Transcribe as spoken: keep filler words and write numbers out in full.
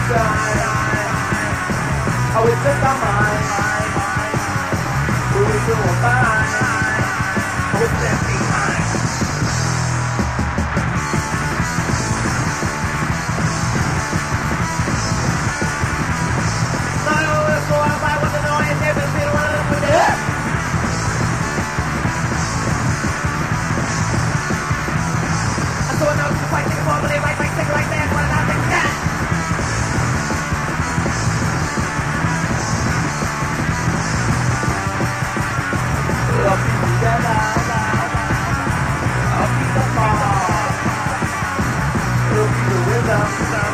Oh, it's just our mind. Who is who will find? What's left behind? Not all this go out by with the noise. Never feel one of them with it. I saw an ocean fight, take a ball, but they right, right, take it like that. What about that? I'll be together. I'll be the ball. It'll be the rhythm.